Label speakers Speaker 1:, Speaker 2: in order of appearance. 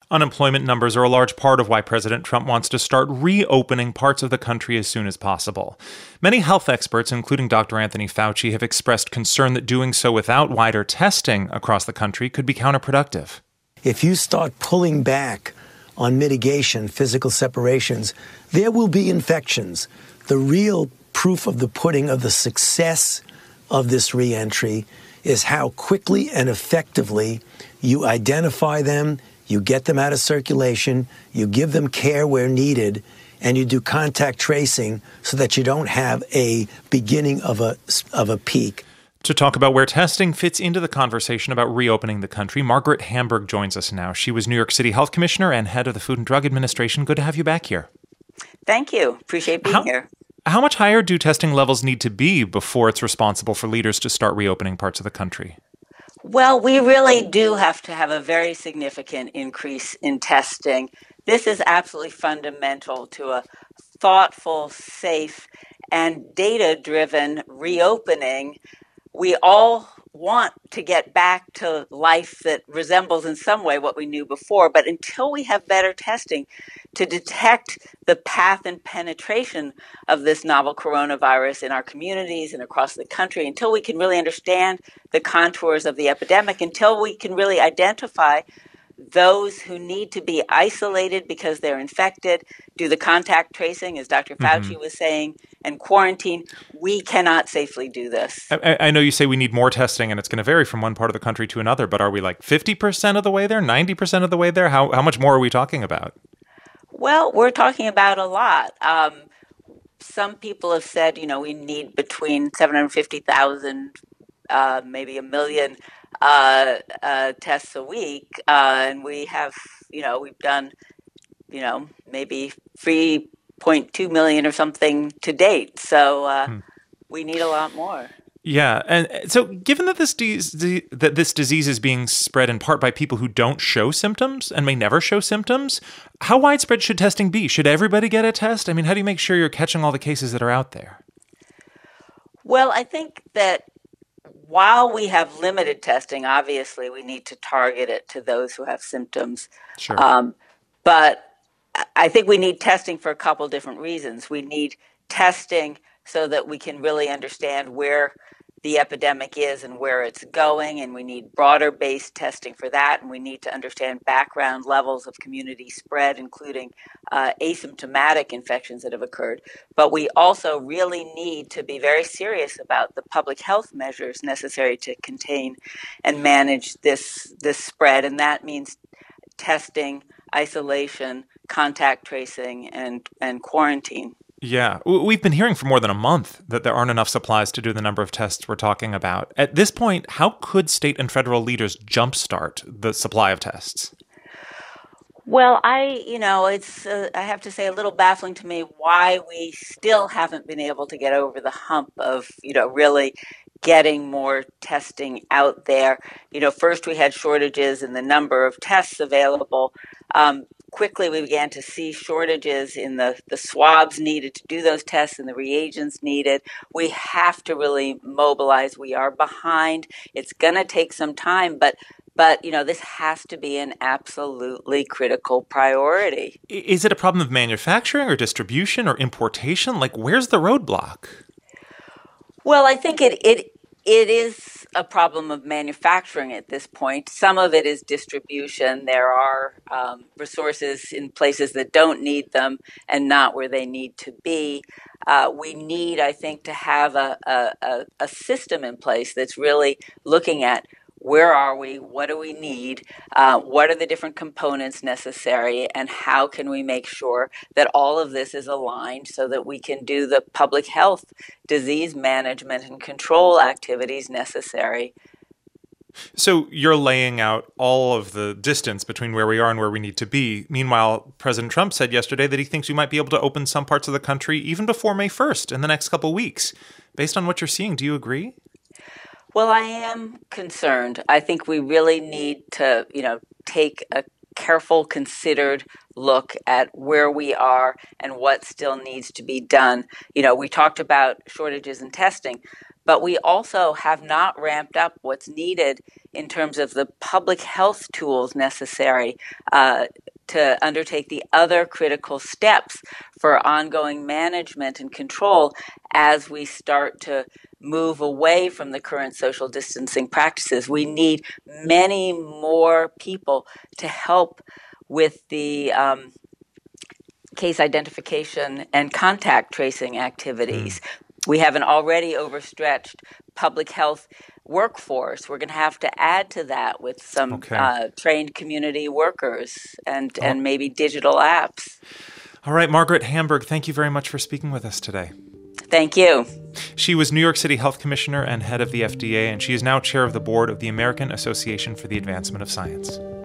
Speaker 1: Unemployment numbers are a large part of why President Trump wants to start reopening parts of the country as soon as possible. Many health experts, including Dr. Anthony Fauci, have expressed concern that doing so without wider testing across the country could be counterproductive.
Speaker 2: If you start pulling back on mitigation, physical separations, there will be infections. The real proof of the pudding of the success of this reentry is how quickly and effectively you identify them, you get them out of circulation, you give them care where needed, and you do contact tracing so that you don't have a beginning of a peak.
Speaker 1: To talk about where testing fits into the conversation about reopening the country, Margaret Hamburg joins us now. She was New York City Health Commissioner and head of the Food and Drug Administration. Good to have you back here.
Speaker 3: Thank you. Appreciate being here.
Speaker 1: How much higher do testing levels need to be before it's responsible for leaders to start reopening parts of the country?
Speaker 3: Well, we really do have to have a very significant increase in testing. This is absolutely fundamental to a thoughtful, safe, and data-driven reopening. We all want to get back to life that resembles in some way what we knew before, but until we have better testing to detect the path and penetration of this novel coronavirus in our communities and across the country, until we can really understand the contours of the epidemic, until we can really identify those who need to be isolated because they're infected, do the contact tracing, as Dr. Fauci was saying, and quarantine, we cannot safely do this.
Speaker 1: I know you say we need more testing, and it's going to vary from one part of the country to another, but are we like 50% of the way there, 90% of the way there? How much more are we talking about?
Speaker 3: Well, we're talking about a lot. Some people have said, we need between 750,000, maybe a million tests a week, and we have, we've done, maybe 3.2 million or something to date. So we need a lot more.
Speaker 1: Yeah, and so given that this disease is being spread in part by people who don't show symptoms and may never show symptoms, how widespread should testing be? Should everybody get a test? I mean, how do you make sure you're catching all the cases that are out there?
Speaker 3: Well, I think that while we have limited testing, obviously we need to target it to those who have symptoms.
Speaker 1: Sure.
Speaker 3: But I think we need testing for a couple different reasons. We need testing so that we can really understand where the epidemic is and where it's going, and we need broader-based testing for that, and we need to understand background levels of community spread, including asymptomatic infections that have occurred. But we also really need to be very serious about the public health measures necessary to contain and manage this spread, and that means testing, isolation, contact tracing, and quarantine.
Speaker 1: Yeah, we've been hearing for more than a month that there aren't enough supplies to do the number of tests we're talking about. At this point, how could state and federal leaders jumpstart the supply of tests?
Speaker 3: Well, it's, I have to say, a little baffling to me why we still haven't been able to get over the hump of, really getting more testing out there. First we had shortages in the number of tests available. Quickly, we began to see shortages in the swabs needed to do those tests and the reagents needed. We have to really mobilize. We are behind. It's going to take some time, but this has to be an absolutely critical priority.
Speaker 1: Is it a problem of manufacturing or distribution or importation? Like, where's the roadblock?
Speaker 3: Well, I think it is a problem of manufacturing at this point. Some of it is distribution. There are resources in places that don't need them and not where they need to be. We need, I think, to have a system in place that's really looking at where are we, what do we need, what are the different components necessary, and how can we make sure that all of this is aligned so that we can do the public health, disease management, and control activities necessary.
Speaker 1: So you're laying out all of the distance between where we are and where we need to be. Meanwhile, President Trump said yesterday that he thinks we might be able to open some parts of the country even before May 1st in the next couple of weeks. Based on what you're seeing, do you agree?
Speaker 3: Well, I am concerned. I think we really need to, take a careful, considered look at where we are and what still needs to be done. We talked about shortages in testing, but we also have not ramped up what's needed in terms of the public health tools necessary to undertake the other critical steps for ongoing management and control as we start to move away from the current social distancing practices. We need many more people to help with the case identification and contact tracing activities. We have an already overstretched public health workforce. We're going to have to add to that with some trained community workers and maybe digital apps.
Speaker 1: All right, Margaret Hamburg, thank you very much for speaking with us today.
Speaker 3: Thank you.
Speaker 1: She was New York City Health Commissioner and head of the FDA, and she is now chair of the board of the American Association for the Advancement of Science.